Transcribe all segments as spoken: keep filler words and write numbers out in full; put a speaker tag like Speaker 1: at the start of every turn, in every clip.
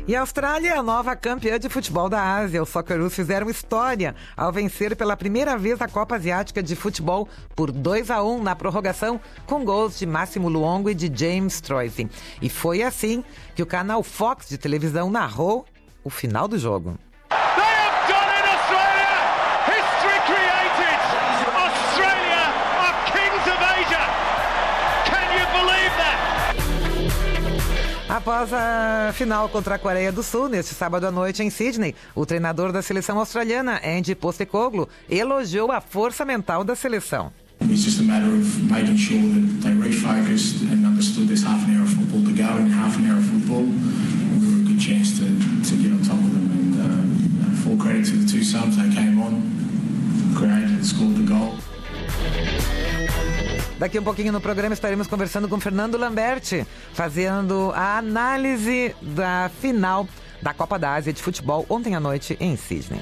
Speaker 1: E a Austrália é a nova campeã de futebol da Ásia. Os Socceroos fizeram história ao vencer pela primeira vez a Copa Asiática de Futebol por dois a um na prorrogação, com gols de Máximo Luongo e de James Troisi. E foi assim que o canal Fox de televisão narrou o final do jogo. Após a final contra a Coreia do Sul, neste sábado à noite em Sydney, o treinador da seleção australiana, Ange Postecoglou, elogiou a força mental da seleção.
Speaker 2: It's just a matter of making sure that they refocused and understood there's half an hour of football to go, and half an hour of football, we were a good chance to, to get on top of them. And uh, full credit to the two subs, they came on, created and scored the goal.
Speaker 1: Daqui um pouquinho no programa estaremos conversando com Fernando Lamberti, fazendo a análise da final da Copa da Ásia de Futebol ontem à noite em Sydney.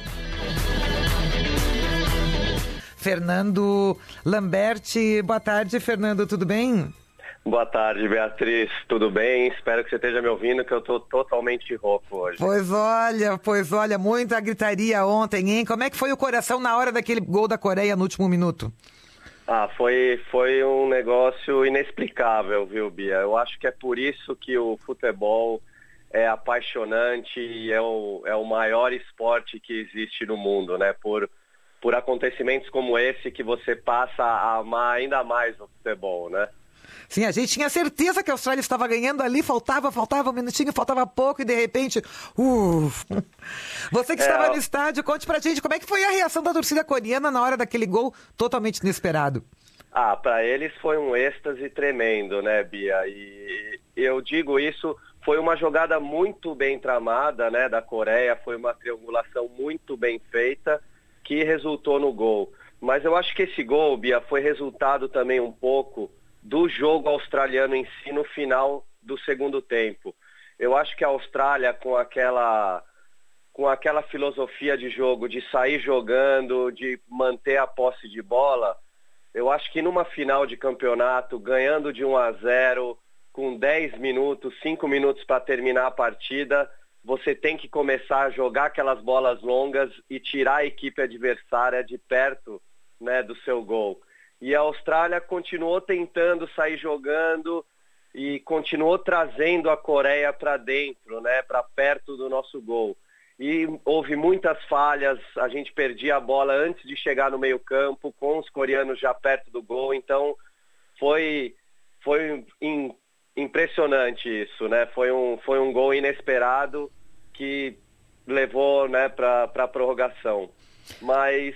Speaker 1: Fernando Lamberti, boa tarde, Fernando, tudo bem?
Speaker 3: Boa tarde, Beatriz, tudo bem? Espero que você esteja me ouvindo, que eu estou totalmente rouco hoje.
Speaker 1: Pois olha, pois olha, muita gritaria ontem, hein? Como é que foi o coração na hora daquele gol da Coreia no último minuto?
Speaker 3: Ah, foi, foi um negócio inexplicável, viu, Bia? Eu acho que é por isso que o futebol é apaixonante e é o, é o maior esporte que existe no mundo, né? Por, por acontecimentos como esse que você passa a amar ainda mais o futebol, né?
Speaker 1: Sim, a gente tinha certeza que a Austrália estava ganhando ali, faltava, faltava um minutinho, faltava pouco e de repente... Uh, você que
Speaker 3: é,
Speaker 1: estava no estádio, conte pra gente como é que foi a reação da torcida coreana na hora daquele gol totalmente inesperado.
Speaker 3: Ah, para eles foi um êxtase tremendo, né, Bia? E eu digo isso, foi uma jogada muito bem tramada, né, da Coreia, foi uma triangulação muito bem feita que resultou no gol. Mas eu acho que esse gol, Bia, foi resultado também um pouco do jogo australiano em si no final do segundo tempo. Eu acho que a Austrália, com aquela, com aquela filosofia de jogo, de sair jogando, de manter a posse de bola, eu acho que numa final de campeonato, ganhando de um a zero, com dez minutos, cinco minutos para terminar a partida, você tem que começar a jogar aquelas bolas longas e tirar a equipe adversária de perto, né, do seu gol. E a Austrália continuou tentando sair jogando e continuou trazendo a Coreia para dentro, né, para perto do nosso gol. E houve muitas falhas, a gente perdia a bola antes de chegar no meio-campo, com os coreanos já perto do gol. Então foi, foi in, impressionante isso, né? Foi um, foi um gol inesperado que levou, né, para a prorrogação. Mas...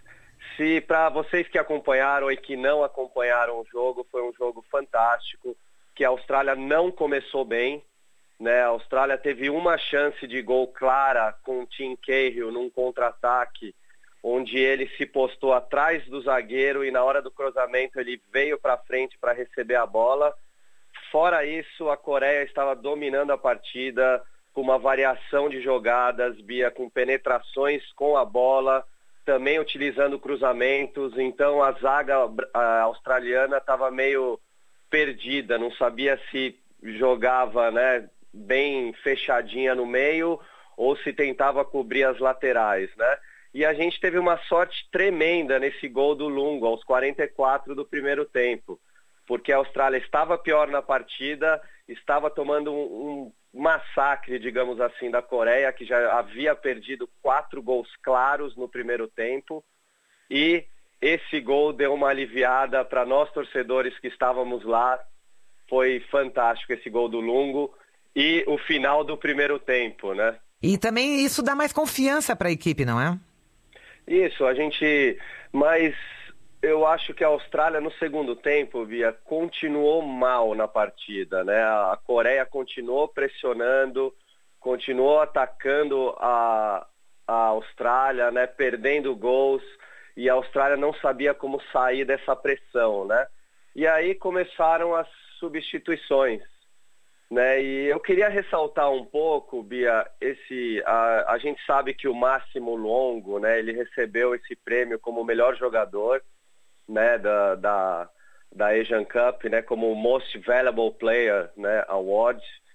Speaker 3: se para vocês que acompanharam e que não acompanharam o jogo, foi um jogo fantástico, que a Austrália não começou bem, né? A Austrália teve uma chance de gol clara com o Tim Cahill num contra-ataque, onde ele se postou atrás do zagueiro e na hora do cruzamento ele veio para frente para receber a bola. Fora isso, a Coreia estava dominando a partida com uma variação de jogadas, Bia, com penetrações com a bola, também utilizando cruzamentos. Então a zaga a australiana estava meio perdida, não sabia se jogava, né, bem fechadinha no meio ou se tentava cobrir as laterais, né? E a gente teve uma sorte tremenda nesse gol do Lungo, aos quarenta e quatro do primeiro tempo, porque a Austrália estava pior na partida, estava tomando um, um massacre, digamos assim, da Coreia, que já havia perdido quatro gols claros no primeiro tempo, e esse gol deu uma aliviada para nós torcedores que estávamos lá. Foi fantástico esse gol do Lungo e o final do primeiro tempo, né?
Speaker 1: E também isso dá mais confiança para a equipe, não é?
Speaker 3: Isso, a gente... Mas eu acho que a Austrália no segundo tempo, Bia, continuou mal na partida, né? A Coreia continuou pressionando, continuou atacando a, a Austrália, né? Perdendo gols, e a Austrália não sabia como sair dessa pressão, né? E aí começaram as substituições, né? E eu queria ressaltar um pouco, Bia, esse, a, a gente sabe que o Máximo Luongo, né? Ele recebeu esse prêmio como o melhor jogador, né, da, da, da Asian Cup, né, como o Most Valuable Player, né, Award.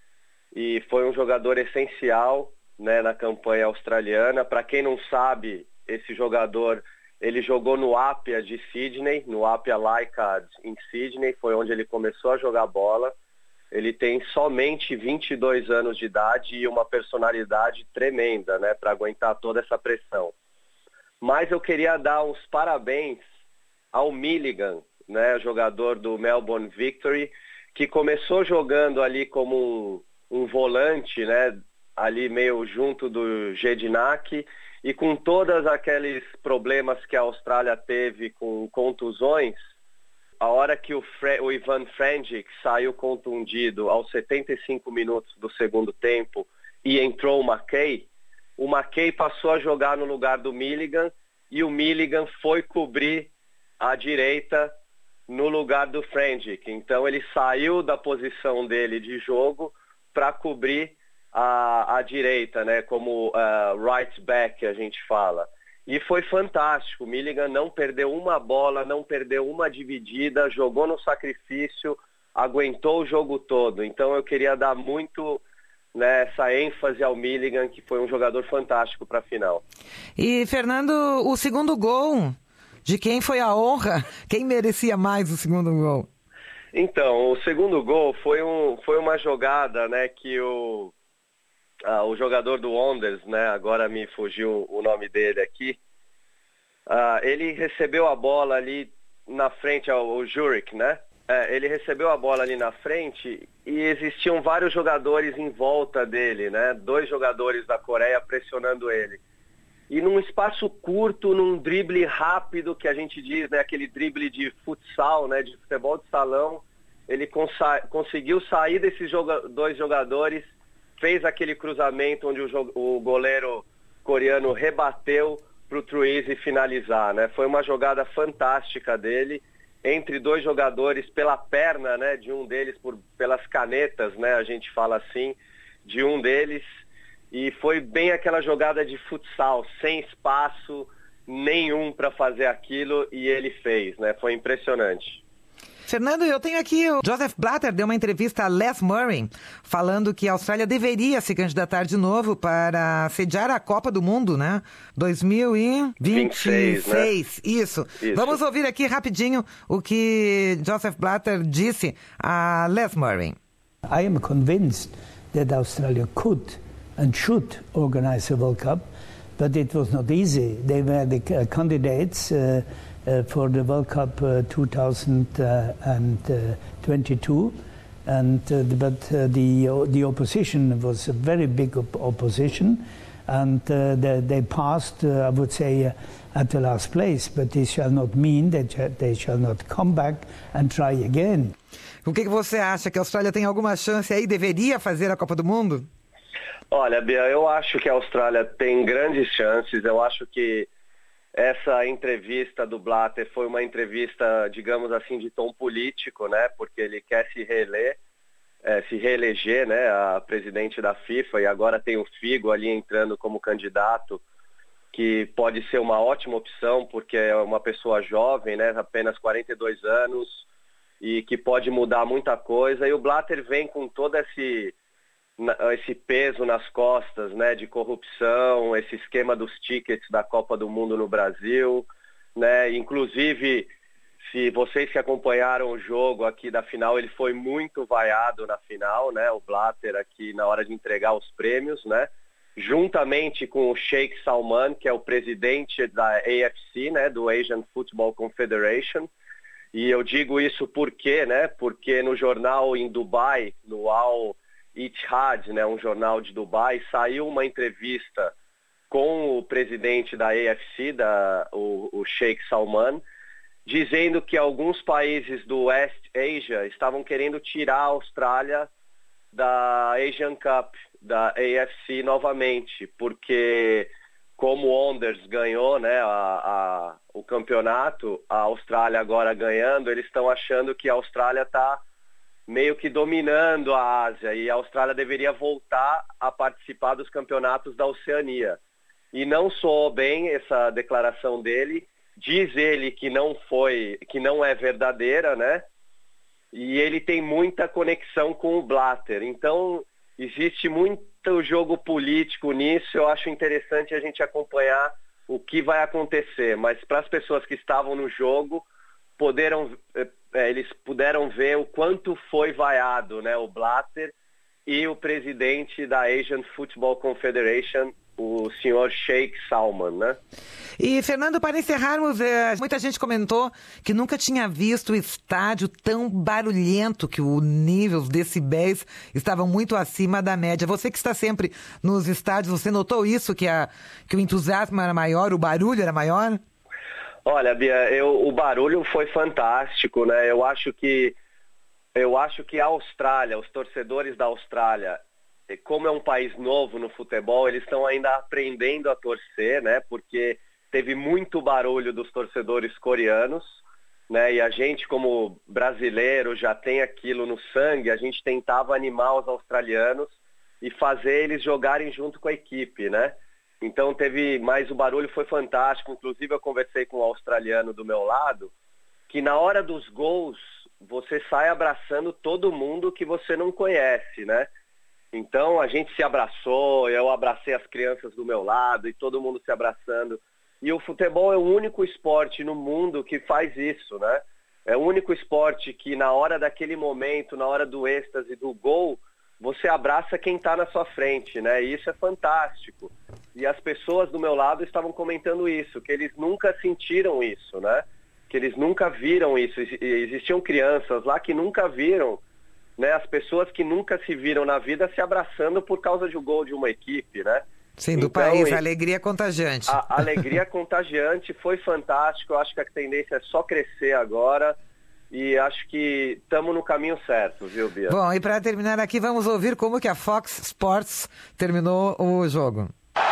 Speaker 3: e foi um jogador essencial, né, na campanha australiana. Para quem não sabe, esse jogador, ele jogou no Apia de Sydney, no Apia Leichhardt em Sydney, foi onde ele começou a jogar bola. Ele tem somente vinte e dois anos de idade e uma personalidade tremenda, né, para aguentar toda essa pressão. Mas eu queria dar uns parabéns ao Milligan, né, jogador do Melbourne Victory, que começou jogando ali como um, um volante, né, ali meio junto do Jedinak, e com todos aqueles problemas que a Austrália teve com contusões, a hora que o, Fre- o Ivan Franjic saiu contundido aos setenta e cinco minutos do segundo tempo e entrou o McKay, o McKay passou a jogar no lugar do Milligan e o Milligan foi cobrir a direita no lugar do Franjic. Então ele saiu da posição dele de jogo para cobrir a, a direita, né, como uh, right back, a gente fala. E foi fantástico. O Milligan não perdeu uma bola, não perdeu uma dividida, jogou no sacrifício, aguentou o jogo todo. Então eu queria dar muito, né, essa ênfase ao Milligan, que foi um jogador fantástico para a final.
Speaker 1: E, Fernando, o segundo gol, de quem foi a honra? Quem merecia mais o segundo gol?
Speaker 3: Então, o segundo gol foi, um, foi uma jogada, né, que o, ah, o jogador do Wanderers, né, agora me fugiu o nome dele aqui, ah, ele recebeu a bola ali na frente, o, o Jurek, né? É, ele recebeu a bola ali na frente e existiam vários jogadores em volta dele, né? Dois jogadores da Coreia pressionando ele. E num espaço curto, num drible rápido, que a gente diz, né? Aquele drible de futsal, né? De futebol de salão, ele consa- conseguiu sair desses joga- dois jogadores, fez aquele cruzamento onde o, jo- o goleiro coreano rebateu para o Trueeze finalizar, né? Foi uma jogada fantástica dele, entre dois jogadores, pela perna, né, de um deles, por, pelas canetas, né, a gente fala assim, de um deles, e foi bem aquela jogada de futsal, sem espaço nenhum para fazer aquilo, e ele fez, né, foi impressionante.
Speaker 1: Fernando, eu tenho aqui, o Joseph Blatter deu uma entrevista a Les Murray, falando que a Austrália deveria se candidatar de novo para sediar a Copa do Mundo, né? dois mil e vinte e seis, né? Isso. Isso. Vamos ouvir aqui rapidinho o que Joseph Blatter disse a Les Murray.
Speaker 4: I am convinced that Australia could and should organize a World Cup, but it was not easy. They were the candidates uh, Uh, for the World Cup uh, two thousand twenty-two, and uh, but uh, the uh, the opposition was a very big op- opposition, and uh, they, they passed, uh, I would say, uh, at the last place. But this shall not mean that they shall not come back and try again.
Speaker 1: O que, que você acha? Que a Austrália tem alguma chance aí? Deveria fazer a Copa do Mundo?
Speaker 3: Olha, Bia, eu acho que a Austrália tem grandes chances. Eu acho que essa entrevista do Blatter foi uma entrevista, digamos assim, de tom político, né? Porque ele quer se reeleger, é, se reeleger, né? A presidente da FIFA, e agora tem o Figo ali entrando como candidato, que pode ser uma ótima opção, porque é uma pessoa jovem, né? Apenas quarenta e dois anos, e que pode mudar muita coisa. E o Blatter vem com todo esse... esse peso nas costas, né, de corrupção, esse esquema dos tickets da Copa do Mundo no Brasil, né, inclusive, se vocês que acompanharam o jogo aqui da final, ele foi muito vaiado na final, né, o Blatter aqui na hora de entregar os prêmios, né, juntamente com o Sheikh Salman, que é o presidente da A F C, né, do Asian Football Confederation, e eu digo isso porque, né, porque no jornal em Dubai, no Al Ittihad, né, um jornal de Dubai, saiu uma entrevista com o presidente da A F C, da, o, o Sheikh Salman, dizendo que alguns países do West Asia estavam querendo tirar a Austrália da Asian Cup, da A F C novamente, porque como o Wanderers ganhou, né, a, a, o campeonato, a Austrália agora ganhando, eles estão achando que a Austrália está meio que dominando a Ásia, e a Austrália deveria voltar a participar dos campeonatos da Oceania. E não soou bem essa declaração dele, diz ele que não foi, que não é verdadeira, né? E ele tem muita conexão com o Blatter. Então, existe muito jogo político nisso, eu acho interessante a gente acompanhar o que vai acontecer, mas para as pessoas que estavam no jogo, poderam, é, eles puderam ver o quanto foi vaiado, né, o Blatter e o presidente da Asian Football Confederation, o senhor Sheikh Salman, né?
Speaker 1: E, Fernando, para encerrarmos, é, muita gente comentou que nunca tinha visto o estádio tão barulhento, que o nível, os decibéis estavam muito acima da média. Você que está sempre nos estádios, você notou isso, que, a, que o entusiasmo era maior, o barulho era maior?
Speaker 3: Olha, Bia, eu, o barulho foi fantástico, né? Eu acho que eu acho que a Austrália, os torcedores da Austrália, como é um país novo no futebol, eles estão ainda aprendendo a torcer, né? Porque teve muito barulho dos torcedores coreanos, né? E a gente, como brasileiro, já tem aquilo no sangue, a gente tentava animar os australianos e fazer eles jogarem junto com a equipe, né? Então teve, mas o barulho foi fantástico. Inclusive eu conversei com um australiano do meu lado, que na hora dos gols você sai abraçando todo mundo que você não conhece, né? Então a gente se abraçou, eu abracei as crianças do meu lado e todo mundo se abraçando. E o futebol é o único esporte no mundo que faz isso, né? É o único esporte que na hora daquele momento, na hora do êxtase, do gol, você abraça quem está na sua frente, né? E isso é fantástico. E as pessoas do meu lado estavam comentando isso, que eles nunca sentiram isso, né? Que eles nunca viram isso. Existiam crianças lá que nunca viram, né? As pessoas que nunca se viram na vida se abraçando por causa de um gol de uma equipe, né?
Speaker 1: Sim, do então, país, a alegria contagiante.
Speaker 3: A, a alegria contagiante foi fantástico. Eu acho que a tendência é só crescer agora. E acho que estamos no caminho certo, viu, Bia?
Speaker 1: Bom, e para terminar aqui, vamos ouvir como que a Fox Sports terminou o jogo.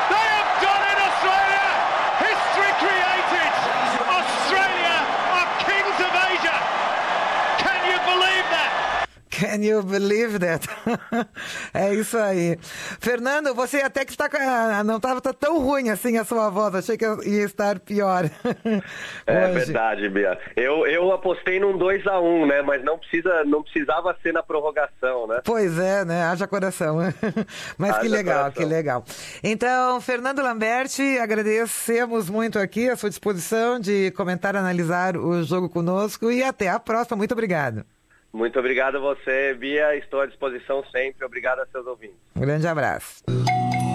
Speaker 1: Can you believe that? É isso aí. Fernando, você até que está não estava tão ruim assim a sua voz, achei que ia estar pior.
Speaker 3: É verdade, Bia. Eu, eu apostei num dois a um, né? Mas não, precisa, não precisava ser na prorrogação, né?
Speaker 1: Pois é, né? Haja coração. Mas Haja que legal, coração. Que legal. Então, Fernando Lamberti, agradecemos muito aqui a sua disposição de comentar, analisar o jogo conosco e até a próxima. Muito obrigado.
Speaker 3: Muito obrigado a você, Bia. Estou à disposição sempre. Obrigado a seus ouvintes.
Speaker 1: Um grande abraço.